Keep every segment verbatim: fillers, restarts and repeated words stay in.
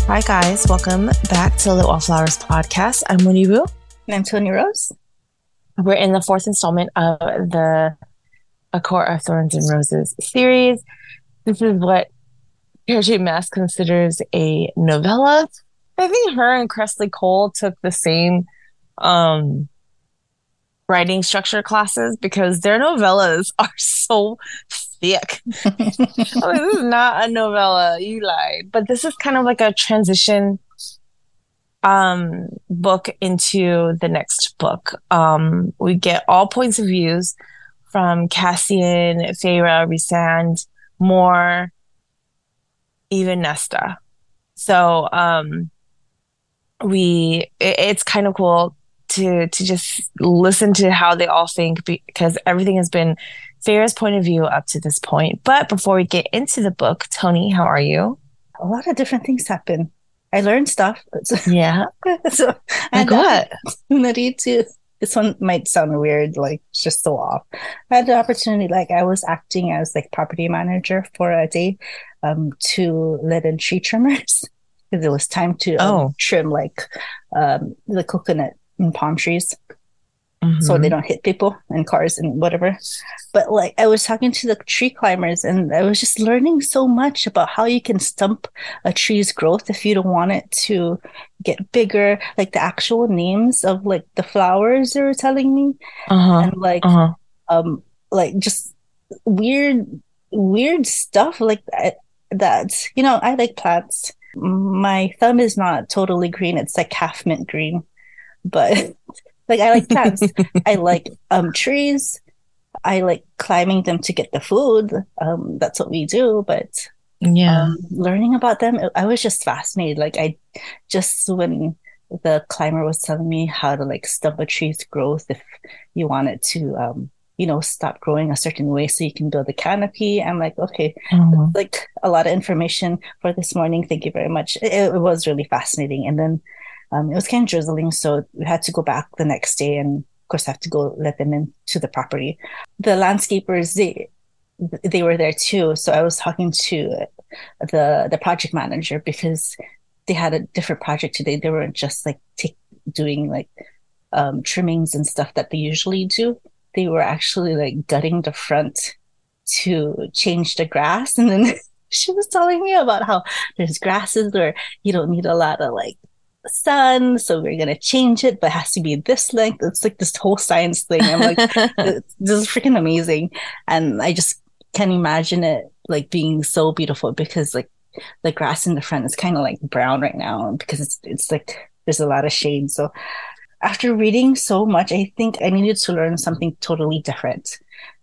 Hi, guys. Welcome back to the Wallflowers podcast. I'm Winnie Wu. And I'm Tony Rose. We're in the fourth installment of the A Court of Thorns and Roses series. This is what Parachute Mask considers a novella. I think her and Cressley Cole took the same um, writing structure classes because their novellas are so thick. I mean, this is not a novella. You lied. But this is kind of like a transition um book into the next book. Um we get all points of views from Cassian, Feyre, Rhysand, Mor, even Nesta. So um we it, it's kind of cool to to just listen to how they all think because everything has been Feyre's point of view up to this point. But before we get into the book, Tony, how are you? A lot of different things happen. I learned stuff. Yeah. So I Like had the what? opportunity to, this one might sound weird, like it's just so off. I had the opportunity, like I was acting as like property manager for a day um, to let in tree trimmers because it was time to um, Oh. trim like um, the coconut and palm trees. So they Mhm. don't hit people and cars and whatever. But like I was talking to the tree climbers and I was just learning so much about how you can stump a tree's growth if you don't want it to get bigger, like the actual names of like the flowers they were telling me. Uh-huh. And like Uh-huh. um like just weird weird stuff like that that you know, I like plants. My thumb is not totally green, it's like half mint green. But like I like plants. I like um trees. I like climbing them to get the food. Um, that's what we do. But Yeah. um, learning about them, I was just fascinated. Like I just when the climber was telling me how to like stop a tree's growth if you want it to um, you know, stop growing a certain way so you can build a canopy. I'm like, okay, that's Mhm. like a lot of information for this morning. Thank you very much. It, it was really fascinating. And then um, it was kind of drizzling, so we had to go back the next day and of course have to go let them into the property. The landscapers, they they were there too. So I was talking to the the project manager because they had a different project today. They weren't just like take, doing like um, trimmings and stuff that they usually do. They were actually like gutting the front to change the grass. And then she was telling me about how there's grasses where you don't need a lot of like sun, so we're gonna change it, but it has to be this length. It's like this whole science thing. I'm like, this is freaking amazing, and I just can't imagine it like being so beautiful because like the grass in the front is kind of like brown right now because it's it's like there's a lot of shade. So after reading so much, I think I needed to learn something totally different,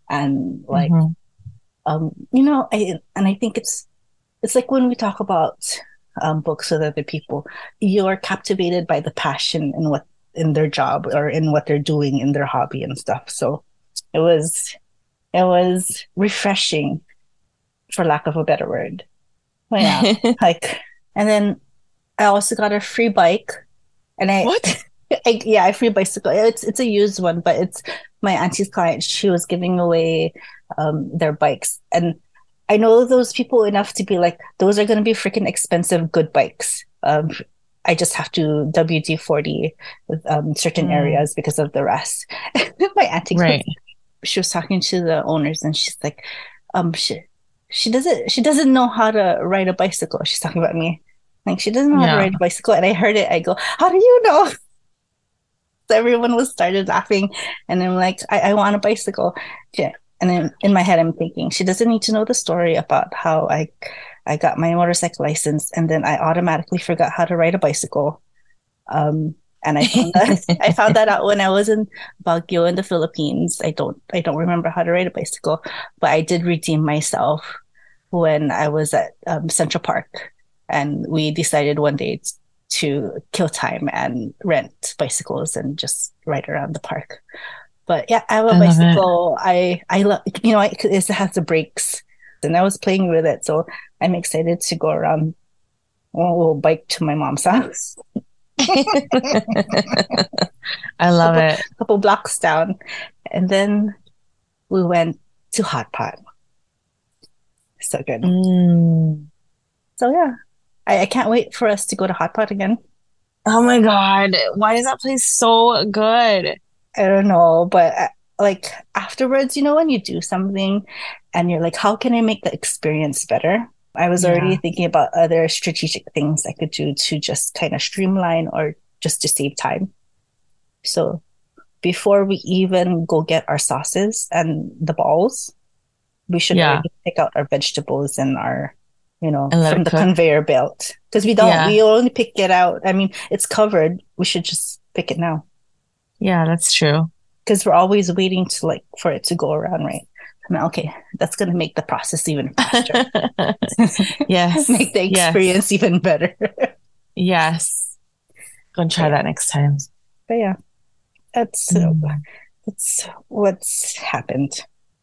and like Mhm. um, you know, I and I think it's it's like when we talk about um, books with other people, you're captivated by the passion in what in their job or in what they're doing in their hobby and stuff. So it was it was refreshing, for lack of a better word. But yeah, like, and then I also got a free bike, and I, What? I yeah, a free bicycle. It's it's a used one, but it's my auntie's client. She was giving away um, their bikes, and I know those people enough to be like, those are going to be freaking expensive, good bikes. Um, I just have to W D forty with um, certain Mm, areas because of the rest. My auntie goes, right. she was talking to the owners, and she's like, um, she she doesn't she doesn't know how to ride a bicycle. She's talking about me. Like she doesn't know how to Yeah. ride a bicycle, and I heard it. I go, "How do you know?" So everyone was started laughing, and I'm like, I, I want a bicycle. Yeah. And then in my head, I'm thinking she doesn't need to know the story about how I I got my motorcycle license, and then I automatically forgot how to ride a bicycle. Um, and I found that I found that out when I was in Baguio in the Philippines. I don't I don't remember how to ride a bicycle, but I did redeem myself when I was at um, Central Park, and we decided one day to kill time and rent bicycles and just ride around the park. But yeah, I have a I love it. bicycle. I I love, you know, it, it has the brakes, and I was playing with it, so I'm excited to go around. Well, we'll bike to my mom's house, I love couple it. couple blocks down, and then we went to Hot Pot. So good. Mm. So yeah, I, I can't wait for us to go to Hot Pot again. Oh my God. Why is that place so good? I don't know, but uh, like afterwards, you know, when you do something and you're like, how can I make the experience better? I was already Yeah. thinking about other strategic things I could do to just kind of streamline or just to save time. So before we even go get our sauces and the balls, we should Yeah. already pick out our vegetables and our, you know, And let from it the cook. conveyor belt. Because we don't, Yeah. we only pick it out. I mean, it's covered. We should just pick it now. Yeah, that's true. Because we're always waiting to like for it to go around, right? I mean, okay, that's gonna make the process even faster. Yes. Make the Yes. experience even better. Yes. Gonna But try yeah, that next time. but yeah, that's uh, Mm. that's what's happened.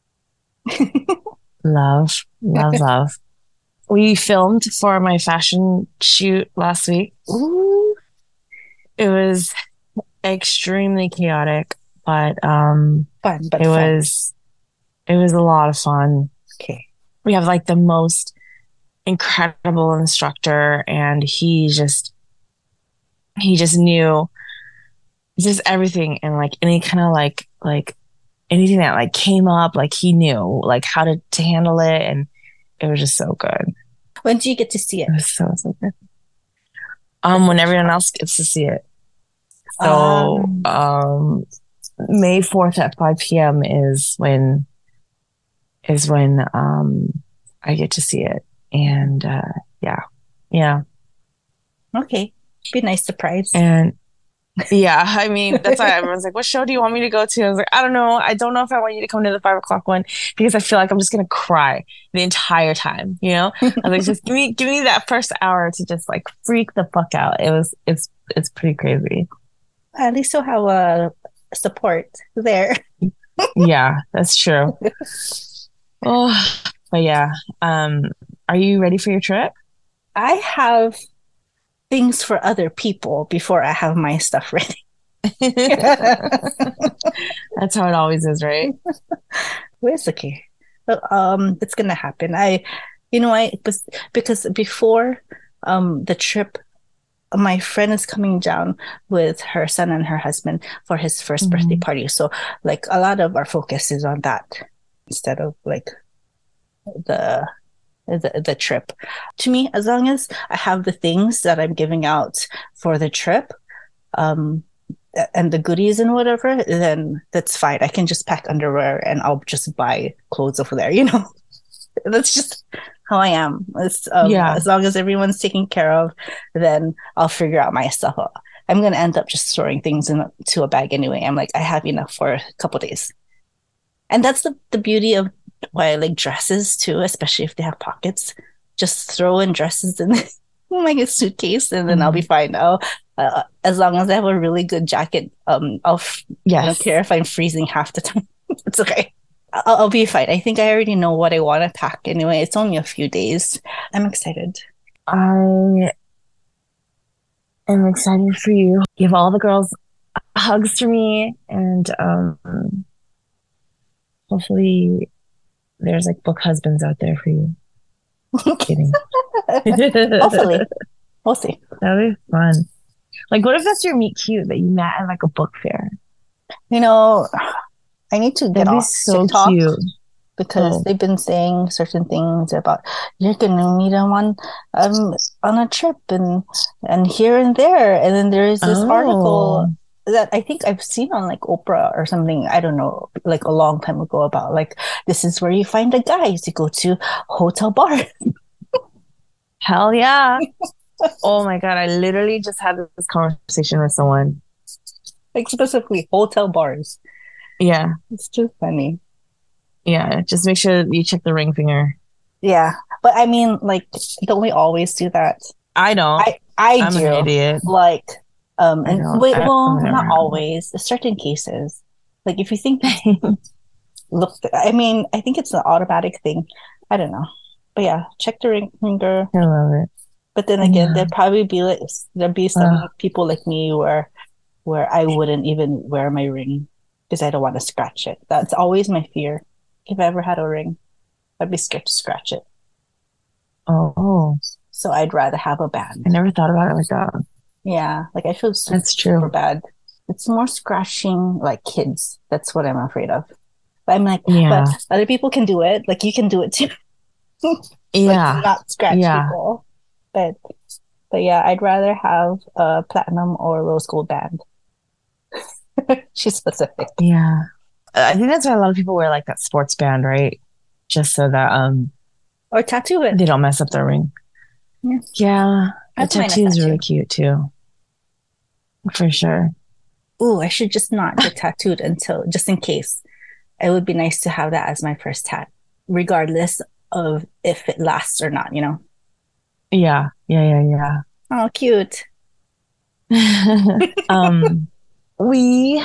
Love, love, love. We filmed for my fashion shoot last week. Ooh, It was extremely chaotic, but um fun, but it fun. was it was a lot of fun. Okay. We have like the most incredible instructor, and he just he just knew just everything, and like any kind of like like anything that like came up, like he knew like how to to handle it, and it was just so good. When do you get to see It it? was so so good. Um, when everyone else gets to see it. So Um, um May fourth at five p m is when is when um I get to see it. And uh yeah. Yeah. okay. Be a nice surprise. And yeah, I mean, that's why everyone's like, what show do you want me to go to? I was like, I don't know. I don't know if I want you to come to the five o'clock one because I feel like I'm just gonna cry the entire time, you know? I was like, just give me give me that first hour to just like freak the fuck out. It was it's it's pretty crazy. At least you'll have a support there. Yeah, that's true. Oh, but yeah. Um, are you ready for your trip? I have things for other people before I have my stuff ready. That's how it always is, right? Well, it's okay. But, um, it's gonna happen. I, you know, I because because before um the trip, my friend is coming down with her son and her husband for his first birthday Mhm. party. So like a lot of our focus is on that instead of like the the, the trip. To me, as long as I have the things that I'm giving out for the trip, um, and the goodies and whatever, then that's fine. I can just pack underwear and I'll just buy clothes over there, you know? That's just how I am. It's, um, Yeah. as long as everyone's taken care of, then I'll figure out my stuff. I'm going to end up just throwing things into a bag anyway. I'm like, I have enough for a couple days. And that's the, the beauty of why I like dresses too, especially if they have pockets. Just throw in dresses in like a suitcase and then I'll be Mhm. fine. Oh, uh, as long as I have a really good jacket, um, I'll f- I don't Yes. care if I'm freezing half the time. It's okay. I'll, I'll be fine. I think I already know what I want to pack anyway. It's only a few days. I'm excited. I am excited for you. Give all the girls hugs for me, and um, hopefully there's like book husbands out there for you. Kidding. Hopefully. That'd We'll see. be fun. Like, what if that's your meet cute that you met at like a book fair? You know, I need to get That'd be off so TikTok cute. because Oh, they've been saying certain things about you're gonna meet him on um on a trip and and here and there. And then there is this article oh, that I think I've seen on like Oprah or something, I don't know, like a long time ago about like this is where you find the guys to go to hotel bar. hell yeah. Oh my God. I literally just had this conversation with someone. Like specifically hotel bars. Yeah. It's just funny. Yeah. Just make sure you check the ring finger. Yeah. But I mean, like, don't we always do that? I don't. I I I'm an do. idiot. Like, um, I and don't. wait, I don't well, come not around. always. Certain cases, like if you think it's look, I mean, I think it's an automatic thing. I don't know, but yeah, check the ring finger. I love it. But then again, Yeah. there'd probably be like there'd be some Uh, people like me where where I wouldn't even wear my ring because I don't want to scratch it. That's always my fear. If I ever had a ring, I'd be scared to scratch it. oh, oh. So I'd rather have a I band. never thought about it like that. Yeah, like I feel super, That's true. super bad. It's more scratching like kids. That's what I'm afraid of. But I'm like, Yeah. but other people can do it. Like you can do it too. Like Yeah. not scratch Yeah. people. But but yeah, I'd rather have a platinum or rose gold band. She's specific. Yeah. I think that's why a lot of people wear like that sports band, right? Just so that um Or tattoo it. they don't mess up their ring. Yeah. Yeah. I The don't mind a tattoo is tattoo. really cute too. For sure. Ooh, I should just not get tattooed until just in case. It would be nice to have that as my first tat, regardless of if it lasts or not, you know? Yeah. Yeah. Yeah. Oh, cute. Yeah. um, we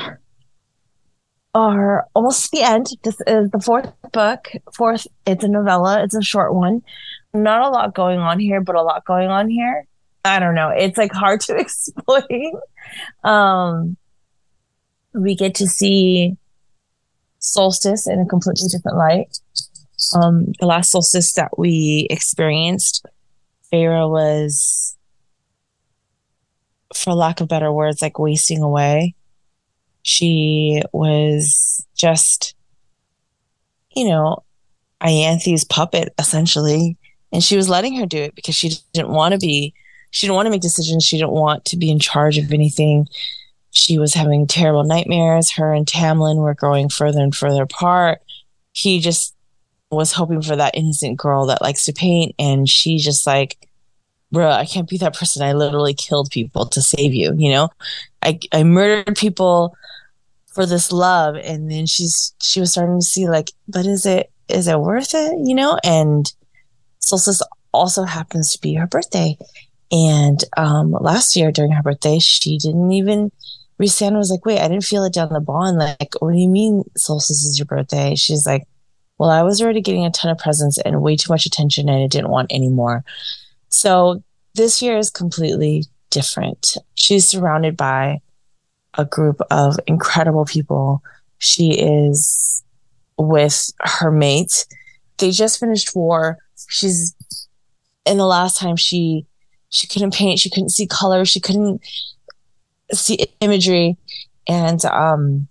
are almost at the end. This is the fourth book. Fourth, it's a novella. It's a short one. Not a lot going on here, but a lot going on here. I don't know. It's like hard to explain. Um, we get to see Solstice in a completely different light. Um, the last solstice that we experienced, Feyre was, for lack of better words, like wasting away. She was just, you know, Ianthe's puppet, essentially. And she was letting her do it because she didn't want to be, she didn't want to make decisions. She didn't want to be in charge of anything. She was having terrible nightmares. Her and Tamlin were growing further and further apart. He just was hoping for that innocent girl that likes to paint. And she just like, bro, I can't be that person. I literally killed people to save you. You know, I, I murdered people for this love. And then she's, she was starting to see like, but is it, is it worth it? You know? And Solstice also happens to be her birthday. And um, last year during her birthday, she didn't even, Rhysand was like, wait, I didn't feel it down the bond. Like, what do you mean Solstice is your birthday? She's like, well, I was already getting a ton of presents and way too much attention and I didn't want any more. So this year is completely different. She's surrounded by a group of incredible people. She is with her mate. They just finished war. She's, in the last time she, she couldn't paint, she couldn't see color, she couldn't see imagery. And, um,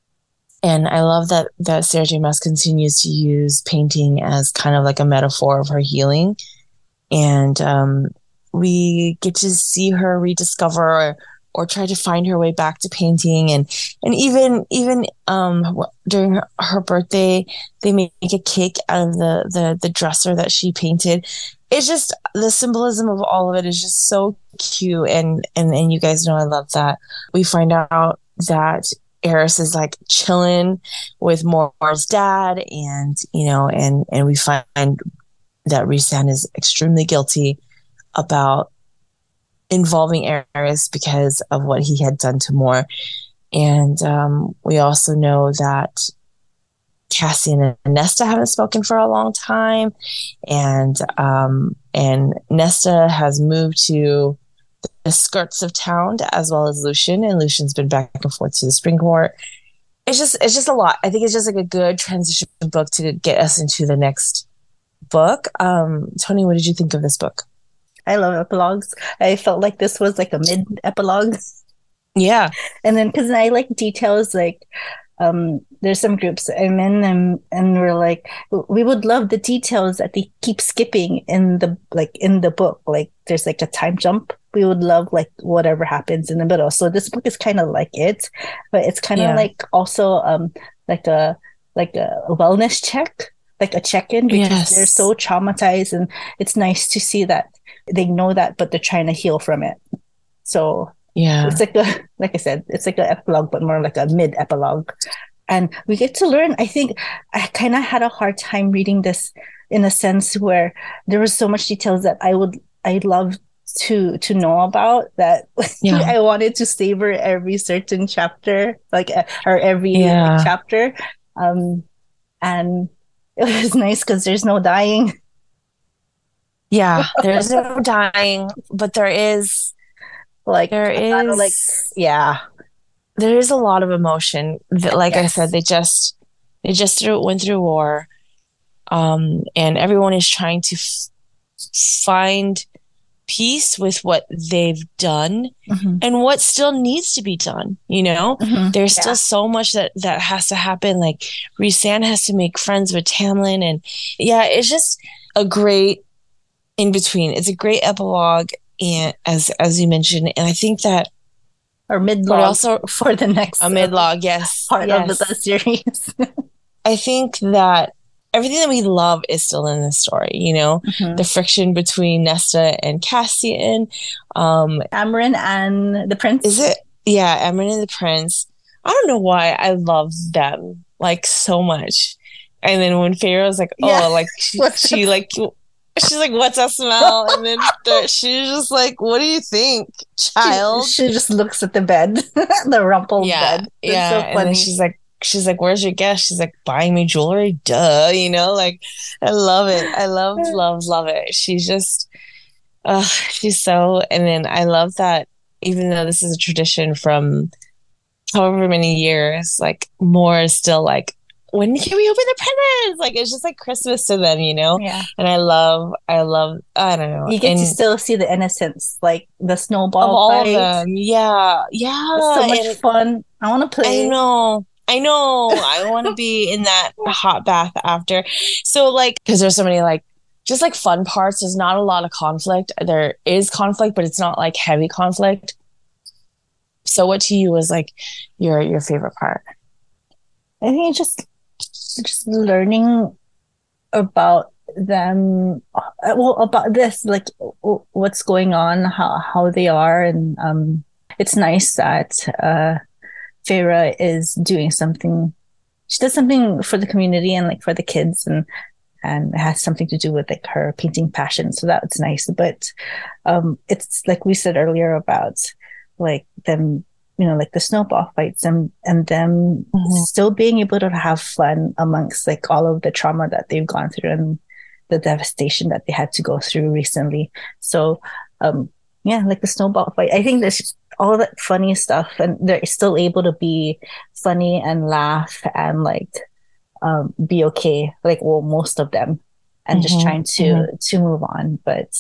and I love that, that Sarah J. Maas continues to use painting as kind of like a metaphor of her healing. And, um, we get to see her rediscover or, or try to find her way back to painting. And, and even, even, um, during her, her birthday, they make a cake out of the, the, the dresser that she painted. It's just, the symbolism of all of it is just so cute. And, and, and you guys know, I love that. We find out that Eris is like chilling with Mor's dad, and, you know, and, and we find that Rhysand is extremely guilty about involving Eris because of what he had done to Mor. And um, we also know that Cassian and Nesta haven't spoken for a long time, and um, and Nesta has moved to the skirts of town as well as Lucien, and Lucian's been back and forth to the Spring Court. It's just it's just a lot. I think it's just like a good transition book to get us into the next book. Um, Tony, what did you think of this book? I love epilogues. I felt like this was like a mid epilogue. Yeah. And then because I like details, like um there's some groups I'm in them and we're like, we would love the details that they keep skipping in the like in the book. Like there's like a time jump. We would love like whatever happens in the middle. So this book is kind of like it, but it's kind of Yeah. like also um like a like a wellness check, like a check-in, because Yes. they're so traumatized, and it's nice to see that they know that, but they're trying to heal from it. So Yeah. it's like a, like I said, it's like an epilogue, but more like a mid epilogue. And we get to learn. I think I kind of had a hard time reading this in a sense where there was so much details that I would, I'd love to, to know about, that Yeah. I wanted to savor every certain chapter, like, uh, or every Yeah. like, chapter. Um, and it was nice because there's no dying. Yeah. There's no dying, but there is, Like, there a lot of, is, like, yeah. there is a lot of emotion that, like I Yes. said, they just, they just through, went through war. Um, and everyone is trying to f- find peace with what they've done Mm-hmm. and what still needs to be done. You know, Mm-hmm. there's Yeah. still so much that that has to happen. Like Rhysand has to make friends with Tamlin, and yeah, it's just a great in between. It's a great epilogue, and as as you mentioned, and I think that Or but mid-log also for the next a uh, midlog, yes, part of the, yes. the series. I think that everything that we love is still in this story, you know, Mm-hmm. the friction between Nesta and Cassian. Um, Amarin and the prince. is it? Yeah, Emran and the Prince. I don't know why I love them like so much. And then when Pharaoh's like, oh, Yeah. like she, What's she that? like, she's like, what's that smell? And then the, she's just like, what do you think, She, child? she just looks at the bed, the rumpled Yeah, bed. It's yeah. so And then funny. she's like, she's like, where's your guest? She's like, buying me jewelry. Duh, you know, like, I love it. I love, love, love it. She's just, uh, she's so, and then I love that even though this is a tradition from however many years, like more is still like, when can we open the presents? Like it's just like Christmas to them, you know? Yeah. And I love, I love, I don't know. You get and to still see the innocence, like the of snowball all of fight. them. Yeah. Yeah. It's so much And fun. I want to I play. know. I know. I want to be in that hot bath after. So like, because there's so many like, just like fun parts. There's not a lot of conflict. There is conflict, but it's not like heavy conflict. So what to you was like your your favorite part? I think it's just just learning about them, uh, well, about this, like w- what's going on, how how they are, and um, it's nice that uh, Feyre is doing something. She does something for the community and like for the kids, and and it has something to do with like her painting passion. So that's nice. But um, it's like we said earlier about like them, you know, like the snowball fights and and them Mm-hmm. still being able to have fun amongst like all of the trauma that they've gone through and the devastation that they had to go through recently. So um, yeah, like the snowball fight. I think there's all that funny stuff, and they're still able to be funny and laugh and like um, be okay, like well most of them, and just Mm-hmm. trying to Mm-hmm. to move on, but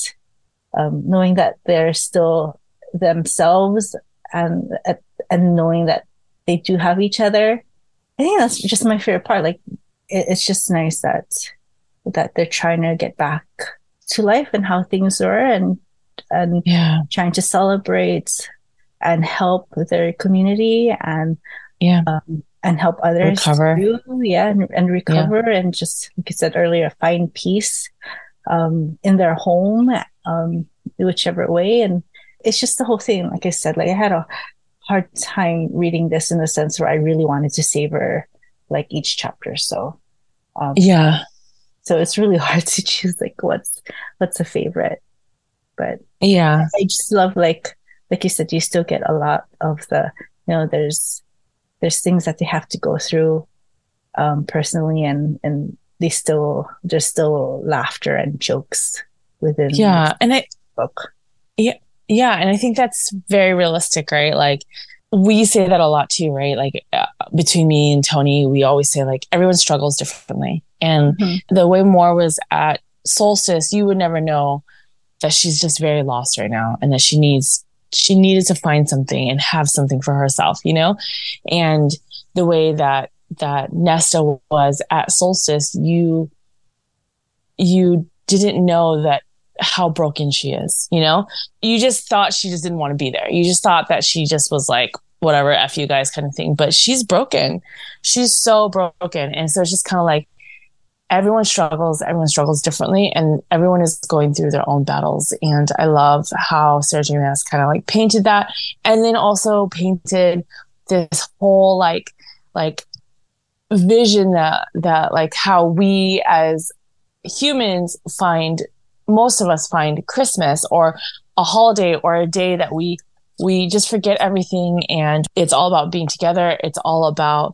um, knowing that they're still themselves, and and knowing that they do have each other. I think that's just my favorite part. Like it, it's just nice that that they're trying to get back to life and how things were, and and Yeah. trying to celebrate and help their community, and Yeah. um, and help others Recover. too. Yeah, and, and recover, and just like you said earlier, find peace um, in their home, um, whichever way. And it's just the whole thing. Like I said, like I had a hard time reading this in the sense where I really wanted to savor like each chapter. So um, Yeah. so it's really hard to choose like what's what's a favorite. But Yeah. I just love like like you said, you still get a lot of the, you know, there's there's things that they have to go through um, personally, and and they still there's still laughter and jokes within Yeah. And I, the book. yeah, yeah. And I think that's very realistic, right? Like we say that a lot too, right? Like uh, between me and Tony, we always say like everyone struggles differently. And Mm-hmm. the way Mor was at Solstice, you would never know that she's just very lost right now, and that she needs she needed to find something and have something for herself, you know? And the way that that Nesta was at Solstice, you you didn't know that how broken she is, you know? You just thought she just didn't want to be there. You just thought that she just was like, whatever, F you guys kind of thing. But she's broken. She's so broken. And so it's just kind of like, everyone struggles, everyone struggles differently, and everyone is going through their own battles. And I love how Sarah J. Maas kind of like painted that, and then also painted this whole like like vision that that like how we as humans find, most of us find Christmas or a holiday or a day that we we just forget everything, and it's all about being together. It's all about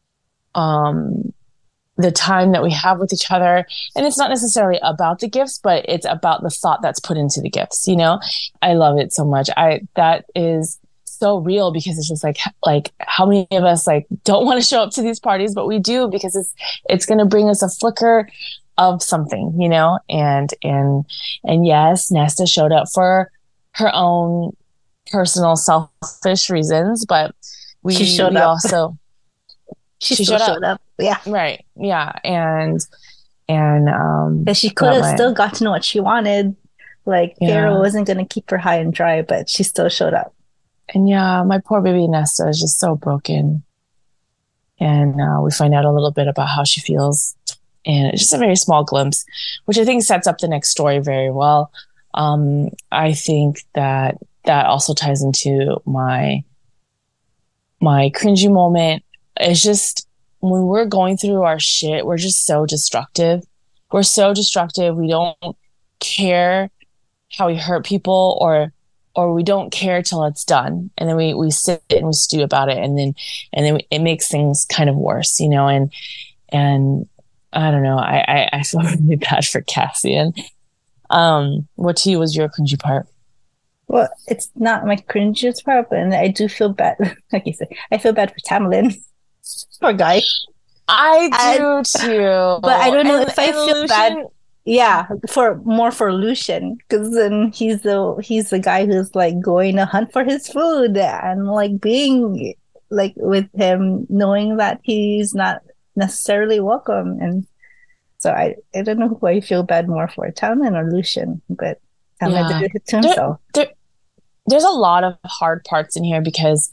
um the time that we have with each other. And it's not necessarily about the gifts, but it's about the thought that's put into the gifts, you know? I love it so much. I, that is so real, because it's just like, like how many of us like don't want to show up to these parties, but we do, because it's, it's going to bring us a flicker of something, you know, and and and yes, Nesta showed up for her own personal selfish reasons, but She we showed we up. also She she still showed up. showed up. Yeah. Right. Yeah. And and um Because she could but have my still gotten what she wanted. Like Pharaoh yeah. wasn't going to keep her high and dry, but she still showed up. And yeah, my poor baby Nesta is just so broken. And uh, we find out a little bit about how she feels. And it's just a very small glimpse, which I think sets up the next story very well. Um, I think that that also ties into my my cringy moment. It's just when we're going through our shit, we're just so destructive. We're so destructive. We don't care how we hurt people, or or we don't care till it's done, and then we we sit and we stew about it, and then and then it makes things kind of worse, you know. And and I don't know. I I, I feel really bad for Cassian. Um, what to you was your cringy part? Well, it's not my cringiest part, but I do feel bad. Like you said, I feel bad for Tamlin. Poor guy. I And, do too. but I don't know And if I and feel bad. Lucian, Yeah, for more for Lucian, because then he's the he's the guy who's like going to hunt for his food and like being like with him, knowing that he's not necessarily welcome. And so I I don't know who I feel bad more for, Tamlin or Lucian, but Tamlin yeah. did it to There, himself. there, there's a lot of hard parts in here because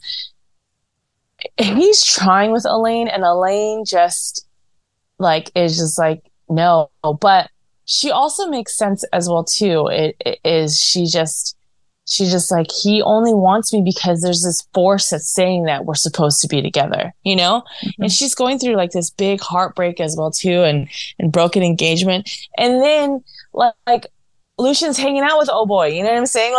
he's trying with Elaine, and Elaine just like is just like no. But she also makes sense as well too. It, it is she just she's just like, he only wants me because there's this force that's saying that we're supposed to be together, you know. Mm-hmm. And she's going through like this big heartbreak as well too, and and broken engagement, and then like, like Lucian's hanging out with oh boy, you know what I'm saying?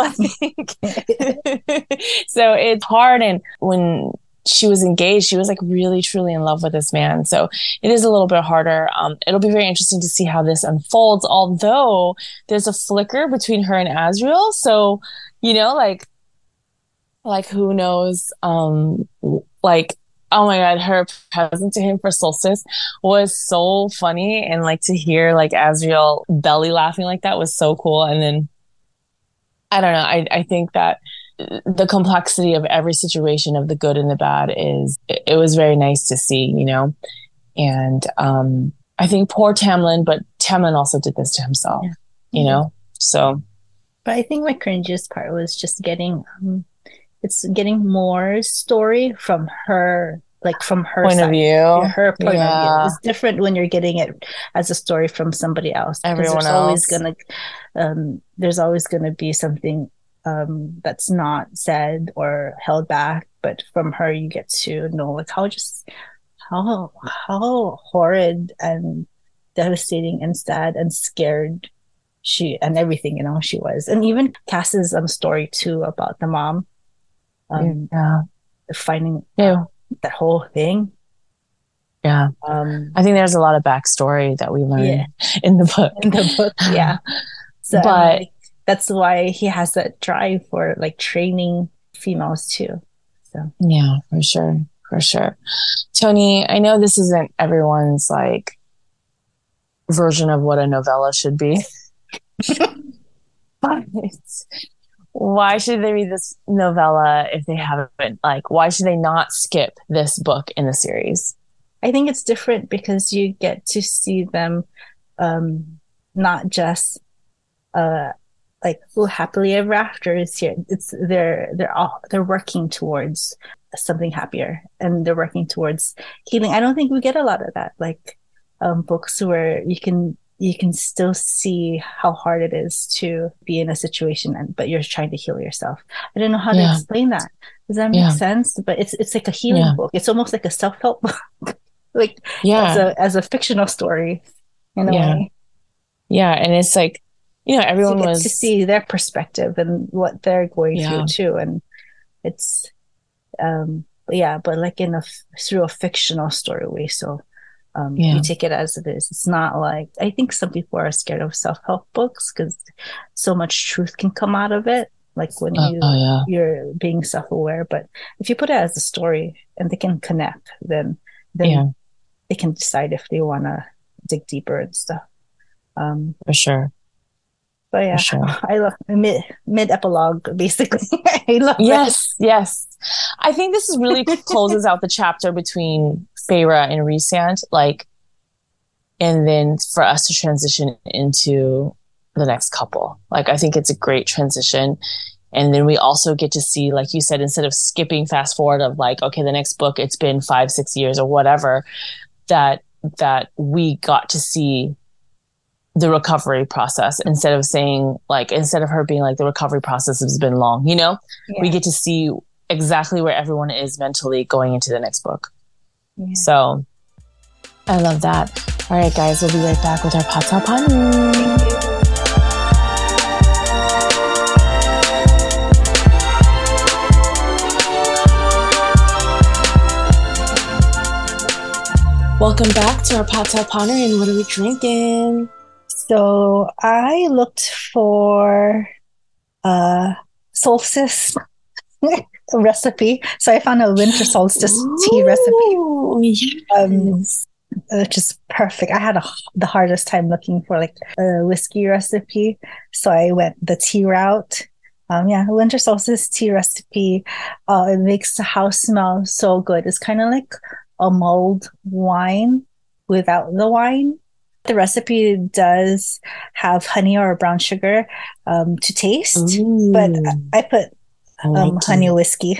Like, so it's hard. And when she was engaged, she was like really truly in love with this man. So it is a little bit harder. Um, it'll be very interesting to see how this unfolds, although there's a flicker between her and Azriel. So, you know, like, like who knows? Um, like, oh my God, her present to him for Solstice was so funny. And like to hear like Azriel belly laughing like that was so cool. And then I don't know. I, I think that the complexity of every situation of the good and the bad is, it, it was very nice to see, you know. And um, I think poor Tamlin, but Tamlin also did this to himself, yeah. you know. So, but I think my cringiest part was just getting, um, it's getting more story from her, like from her point side, of view, her point yeah. of view. It's different when you're getting it as a story from somebody else. Everyone there's else. always gonna, um, there's always gonna be something um that's not said or held back, but from her you get to know like how just how how horrid and devastating and sad and scared she and everything, you know, she was. And even Cass's um story too about the mom, um yeah finding yeah. Uh, that whole thing. Yeah. um I think there's a lot of backstory that we learn yeah. in the book in the book yeah. So but like, that's why he has that drive for like training females too. So yeah, for sure, for sure. Tony, I know this isn't everyone's like version of what a novella should be, but why should they read this novella if they haven't? Like, why should they not skip this book in the series? I think it's different because you get to see them, um, not just uh. like oh, happily ever after is here. It's they're they're all they're working towards something happier, and they're working towards healing. I don't think we get a lot of that, like um, books where you can you can still see how hard it is to be in a situation, and but you're trying to heal yourself. I don't know how yeah. to explain that. Does that make yeah. sense? But it's it's like a healing yeah. book. It's almost like a self help book, like yeah. as a as a fictional story in a yeah. way. Yeah, and it's like, you know, everyone so you get was to see their perspective and what they're going yeah. through too, and it's um yeah, but like in a through a fictional story way. So um yeah. you take it as it is. It's not like, I think some people are scared of self-help books because so much truth can come out of it, like when you oh, yeah. you're being self-aware. But if you put it as a story and they can connect, then then yeah. they can decide if they want to dig deeper and stuff. Um, For sure. but yeah, For sure. I love mid mid epilogue basically. I love Yes, it. Yes. I think this is really closes out the chapter between Feyre and Rhysand, like, and then for us to transition into the next couple. Like, I think it's a great transition. And then we also get to see, like you said, instead of skipping fast forward of like, okay, the next book, it's been five, six years or whatever, that that we got to see the recovery process instead of saying like, instead of her being like, the recovery process has been long, you know, yeah. We get to see exactly where everyone is mentally going into the next book. Yeah. So I love that. All right, guys, we'll be right back with our Pata Pani. Welcome back to our Pata Pani, and what are we drinking? So I looked for a solstice recipe. So I found a winter solstice Ooh, tea recipe, yes. um, which is perfect. I had a, the hardest time looking for like a whiskey recipe, so I went the tea route. Um, yeah, winter solstice tea recipe. Uh, it makes the house smell so good. It's kind of like a mulled wine without the wine. The recipe does have honey or brown sugar um, to taste, Ooh, but I put I like um, honey whiskey.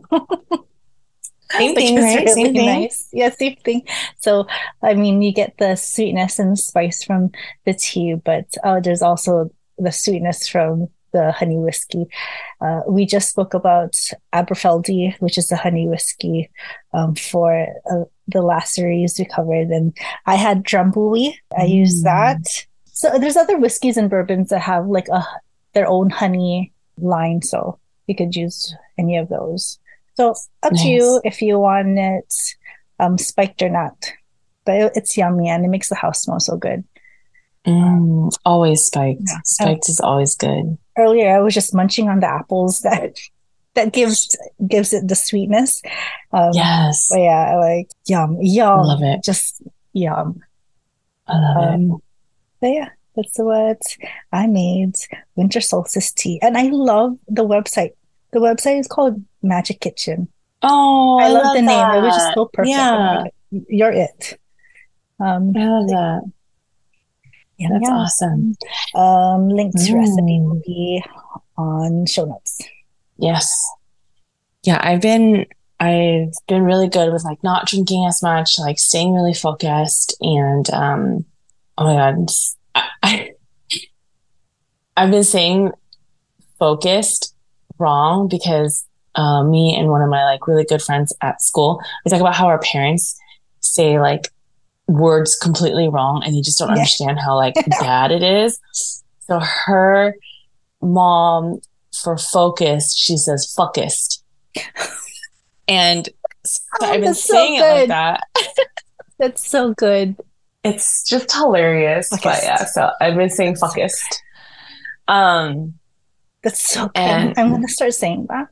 Same thing, right? Really same thing. Nice. Yeah, same thing. So, I mean, you get the sweetness and spice from the tea, but uh, there's also the sweetness from the honey whiskey. Uh, we just spoke about Aberfeldy, which is the honey whiskey um, for uh, the last series we covered. And I had Drambuie. I mm. use that. So there's other whiskeys and bourbons that have like a their own honey line. So you could use any of those. So up nice. to you if you want it um, spiked or not. But it, it's yummy and it makes the house smell so good. Mm, always spiked. Yeah. Spiked is always good. Earlier, I was just munching on the apples that that gives gives it the sweetness. Um, yes. But yeah, like yum, yum. I love it. Just yum. I love um, it. But yeah, that's what I made. Winter solstice tea, and I love the website. The website is called Magic Kitchen. Oh, I, I love, love the that. name. It was just so perfect. Yeah. You're it. Um, I love that. Yeah, that's yeah. awesome. Um, link to mm. recipe will be on show notes. Yes. Yeah, I've been I've been really good with like not drinking as much, like staying really focused, and um, oh my god, just, I, I I've been saying focused wrong because uh, me and one of my like really good friends at school, we talk about how our parents say like words completely wrong and you just don't yeah. understand how like bad it is. So her mom for focused, she says focused. And so oh, I've been saying so it like that. That's so good. It's just hilarious. Focused. But yeah, so I've been saying focused. Um That's so good. And I'm gonna start saying that.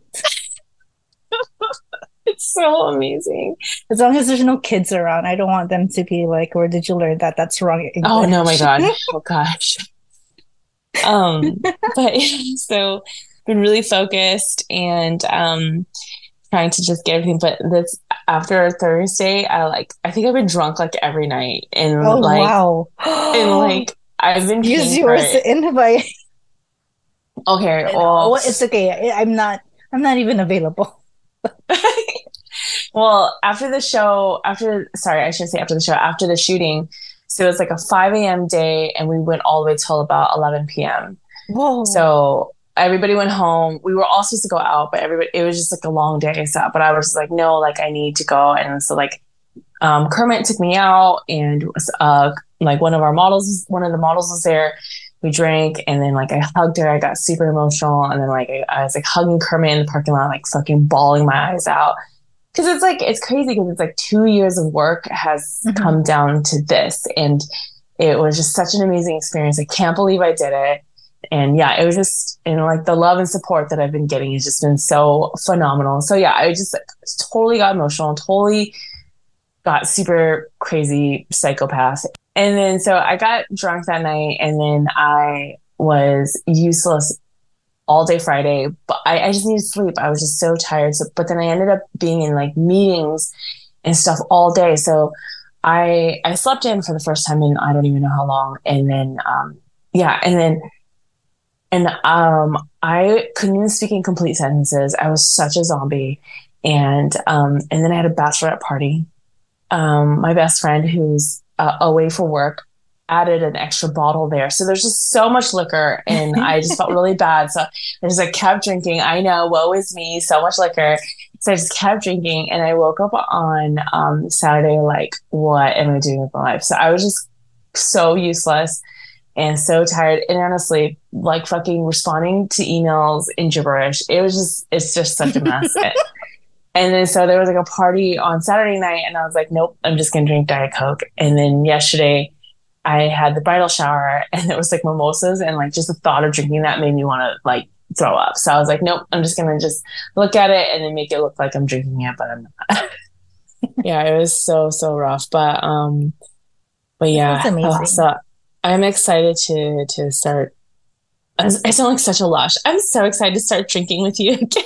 It's so amazing. As long as there's no kids around, I don't want them to be like, where did you learn that? That's wrong English. Oh no, my God. Oh gosh. Um, but so been really focused and um trying to just get everything. But this after Thursday, I like I think I've been drunk like every night. And oh like wow. and like I've been use yours invite. Okay, well, well it's okay. I'm not I'm not even available. Well, after the show, after, sorry, I shouldn't say after the show, after the shooting. So it was like a five a.m. day and we went all the way till about eleven p.m. Whoa. So everybody went home. We were all supposed to go out, but everybody, it was just like a long day. So, but I was just like, no, like I need to go. And so like, um, Kermit took me out and was, uh, like one of our models, one of the models was there. We drank and then like I hugged her. I got super emotional. And then like I, I was like hugging Kermit in the parking lot, like fucking bawling my eyes out. Cause it's like, it's crazy because it's like two years of work has mm-hmm. come down to this. And it was just such an amazing experience. I can't believe I did it. And yeah, it was just, and like the love and support that I've been getting has just been so phenomenal. So yeah, I just like, totally got emotional, totally got super crazy psychopath. And then so I got drunk that night, and then I was useless all day Friday, but I, I just needed sleep. I was just so tired. So, but then I ended up being in like meetings and stuff all day. So I I slept in for the first time in I don't even know how long. And then um yeah, and then and um I couldn't even speak in complete sentences. I was such a zombie. And um and then I had a bachelorette party. Um my best friend who's uh, away for work added an extra bottle there. So there's just so much liquor, and I just felt really bad. So I just like kept drinking. I know, woe is me, so much liquor. So I just kept drinking, and I woke up on um, Saturday like, what am I doing with my life? So I was just so useless and so tired and honestly like fucking responding to emails in gibberish. It was just, it's just such a mess. And then so there was like a party on Saturday night, and I was like, nope, I'm just gonna drink Diet Coke. And then yesterday I had the bridal shower, and it was like mimosas, and like just the thought of drinking that made me want to like throw up. So I was like, nope, I'm just gonna just look at it and then make it look like I'm drinking it, but I'm not. Yeah, it was so so rough, but um, but yeah, That's amazing. oh, so I'm excited to to start. I sound like such a lush. I'm so excited to start drinking with you again.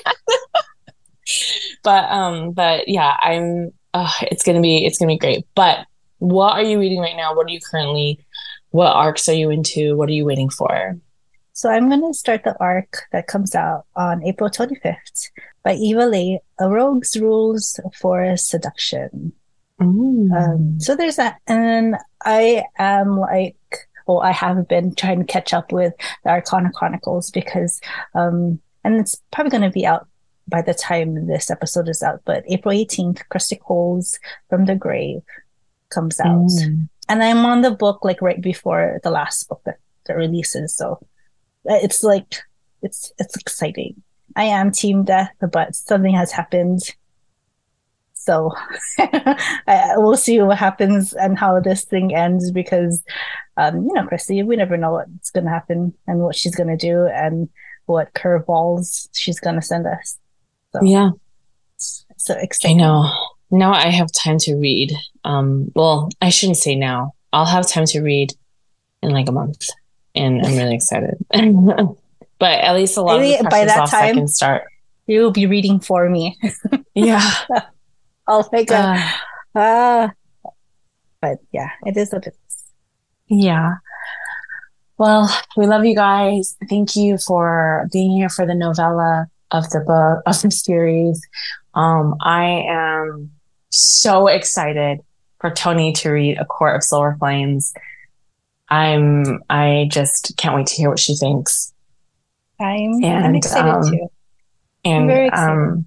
But um, but yeah, I'm. Uh, it's gonna be it's gonna be great. But what are you reading right now? What are you currently? What arcs are you into? What are you waiting for? So I'm going to start the arc that comes out on April twenty-fifth by Eva Leigh, A Rogue's Rules for Seduction. Mm. Um, so there's that. And I am like, well, I have been trying to catch up with the Arcana Chronicles because, um, and it's probably going to be out by the time this episode is out, but April eighteenth, Crusty Coals from the Grave comes out. Mm. And I'm on the book like right before the last book that, that releases. So it's like, it's, it's exciting. I am Team Death, but something has happened. So I, we'll see what happens and how this thing ends because, um, you know, Christy, we never know what's going to happen and what she's going to do and what curveballs she's going to send us. So, yeah. So exciting. I know. Now I have time to read. Um, well, I shouldn't say now. I'll have time to read in like a month, and I'm really excited. But at least a lot Maybe of the pressure's off. I can start. You will be reading for me. Yeah. Oh my god. Uh, uh, but yeah, it is what it is. Yeah. Well, we love you guys. Thank you for being here for the novella of the book of the series. Um, I am so excited for Toni to read A Court of Silver Flames. I'm I just can't wait to hear what she thinks. I'm, and, I'm excited um, too. And I'm very excited. um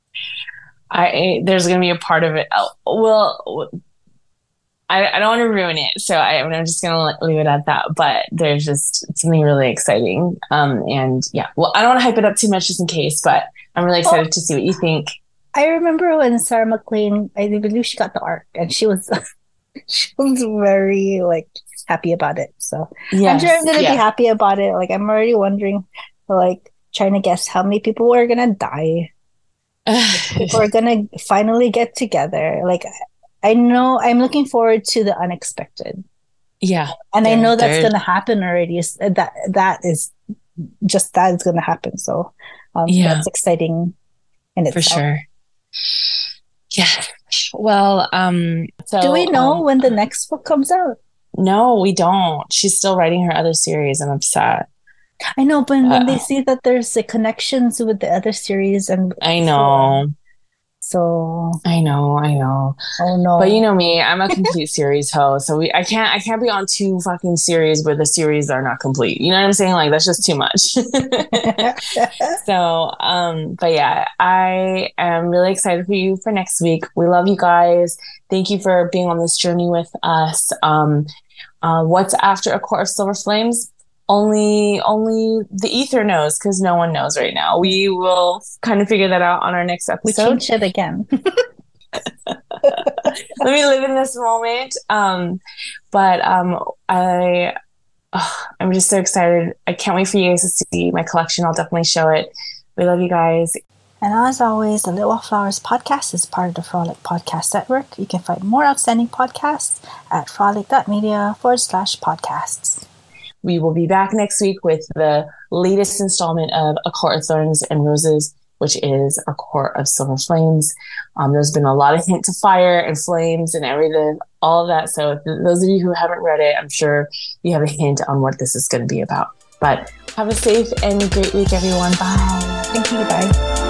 I there's gonna be a part of it. Oh, well, I, I don't want to ruin it, so I, I'm just gonna leave it at that. But there's just something really exciting. Um, and yeah, well, I don't want to hype it up too much just in case, but I'm really excited oh, to see what you think. I remember when Sarah MacLean, I believe she got the arc, and she was she was very like happy about it. So yes, I'm sure I'm gonna yeah. be happy about it. Like I'm already wondering, like trying to guess how many people are gonna die. People are gonna finally get together. Like I know I'm looking forward to the unexpected. Yeah. And I know that's gonna happen already. That that is just that is gonna happen. So um yeah. That's exciting in itself. For sure. Yeah. Well, um so do we know um, when the next book comes out? No, we don't. She's still writing her other series. I'm upset. I know, but uh, when they see that there's like connections with the other series, and I know, so I know, I know. Oh no! But you know me, I'm a complete series hoe, so we I can't I can't be on two fucking series where the series are not complete. You know what I'm saying? Like that's just too much. So, um, but yeah, I am really excited for you for next week. We love you guys. Thank you for being on this journey with us. Um, uh, what's after A Court of Silver Flames? Only, only the ether knows because no one knows right now. We will kind of figure that out on our next episode. We change it again. Let me live in this moment. Um, but um, I, oh, I'm just so excited. I can't wait for you guys to see my collection. I'll definitely show it. We love you guys. And as always, the Little Flowers podcast is part of the Frolic Podcast Network. You can find more outstanding podcasts at frolic.media forward slash podcasts. We will be back next week with the latest installment of A Court of Thorns and Roses, which is A Court of Silver Flames. Um, there's been a lot of hint to fire and flames and everything, all of that. So th- those of you who haven't read it, I'm sure you have a hint on what this is going to be about. But have a safe and great week, everyone. Bye. Thank you. Bye.